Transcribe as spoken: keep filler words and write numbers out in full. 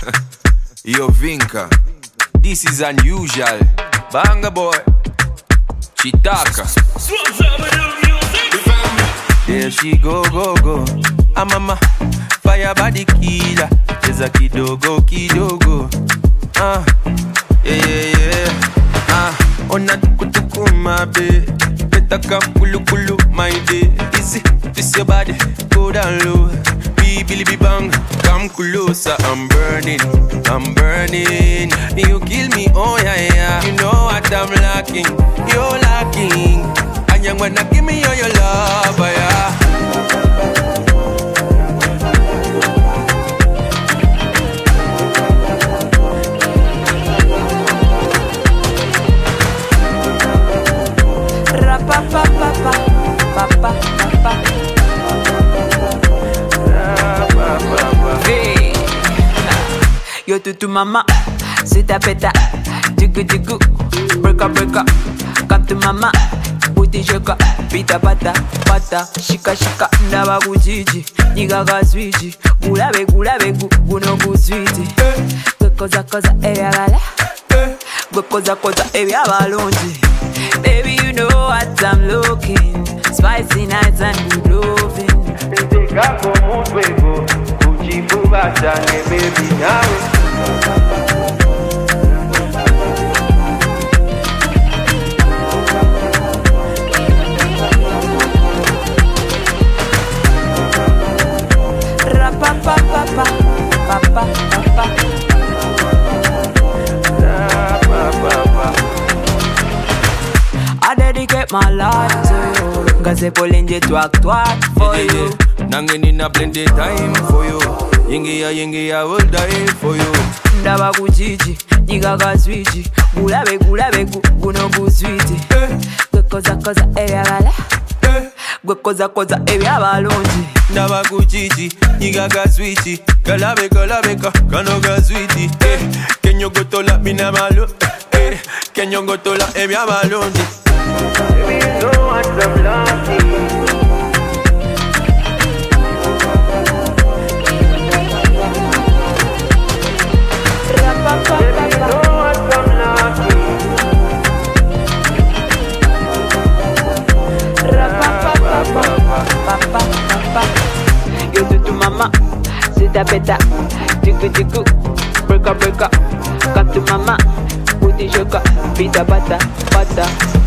Yo, Vinka, this is unusual. Banga boy, Chitaka. There she go, go, go. Ah, mama, fire body killer. There's a kidogo, kidogo. Ah, yeah, yeah, yeah. Ah, ona tuku tuku, my babe. Better come kulu kulu, my day. Easy, twist your body, go down low. Billy be bang, come closer. I'm burning, I'm burning. You kill me, oh yeah, yeah. You know what I'm lacking, you're lacking. And you wanna give me all your love, yeah. Yo tutu mama, c'est ta peta, dugu dugu, break up break up, come to mama, booty shaka, pita pata pata, shika shika, ndaba kujiji, niga gazwiji, gulabe gulabe gu, guno guzwiti, gwe koza koza ebya bala, gwe koza koza ebya balonji, baby you know what I'm looking, spicy nights and good loving. Niteka como fuego, kuchifuba change baby nawe. I dedicate my life to you. Gaze polenje twak twak for yeah, you. Yeah. Nangeni na plenty time for you. Yingi ya yingi ya will die for you. Ndaba kujiji, niga gazwiji, gulabe gulabe gu, guno guzwiti. Gwe koza koza ebya bala, gwe koza koza ebya balonji. Ndaba kujiji, niga gazwiji, galabe galabe ka, kano gazwiti. Eh, kenyo gotola mina malo, eh, kenyo gotola ebya balonji. Baby, you know what I'm lacking. Yo tutu mama, c'est ta peta, dugu dugu, break up break up, come to mama, booty shaka, pita pata pata.